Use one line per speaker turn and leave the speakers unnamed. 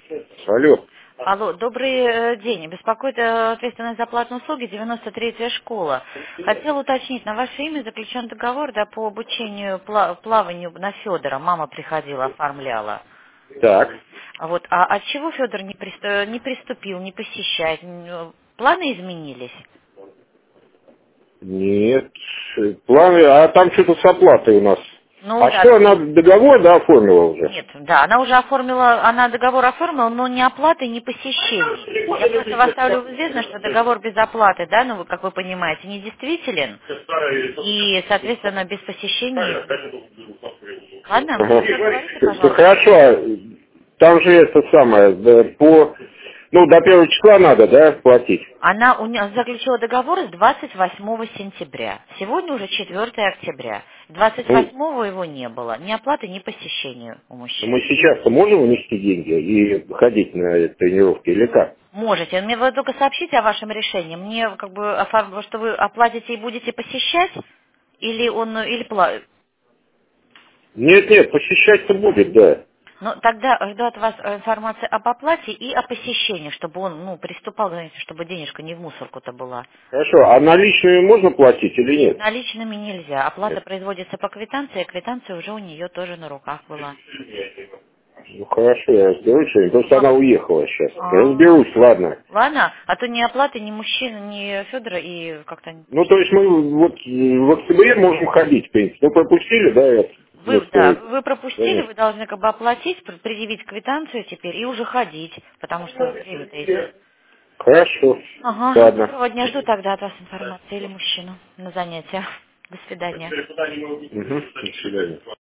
Алло.
Алло, добрый день. Беспокоит ответственность за платные услуги 93-я школа. Хотела уточнить, на ваше имя заключен договор по обучению плаванию на Федора. Мама приходила, оформляла.
Так.
Вот. А от чего Федор не приступил, не посещает? Планы изменились?
Нет. Планы, а там что-то с оплатой у нас.
Ну
А
да.
что, она договор, да, оформила уже?
Нет, да, она уже оформила, она договор оформила, но ни оплаты, ни посещений. Я просто вас ставлю в известность, что договор без оплаты, да, ну, как вы понимаете, недействителен, и, соответственно, без посещений. Ладно,
Ага.
еще говорите,
Да
пожалуйста.
хорошо, там же это самое, да, до 1 числа надо, да, платить?
Она у нее заключила договор с 28 сентября. Сегодня уже 4 октября.
Ну,
28 его не было. Ни оплаты, ни посещения у
мы
мужчины.
сейчас-то можем внести деньги и ходить на тренировки или как?
Можете. Мне вы только сообщите о вашем решении. Мне как бы что вы оплатите и будете посещать, или он
Нет, посещать-то будет, да.
Ну, тогда жду от вас информации об оплате и о посещении, чтобы он, приступал, знаете, чтобы денежка не в мусорку-то была.
Хорошо, а наличными можно платить или нет?
Наличными нельзя. Оплата
Нет.
производится по квитанции, а квитанция уже у нее тоже на руках была.
Ну хорошо, я разберусь, что просто она уехала сейчас.
А,
Разберусь, ладно.
ладно, а то ни оплаты, ни мужчины, ни Федора и как-то...
Ну то есть мы вот в октябре можем ходить, в принципе. Ну пропустили, да, это место
Вы пропустили,
занятия.
вы должны как бы оплатить, предъявить квитанцию теперь и уже ходить, потому что время-то идет.
Хорошо,
Ага,
ладно.
доброго дня, жду тогда от вас информации или мужчину на занятия. До свидания.
Угу, до свидания.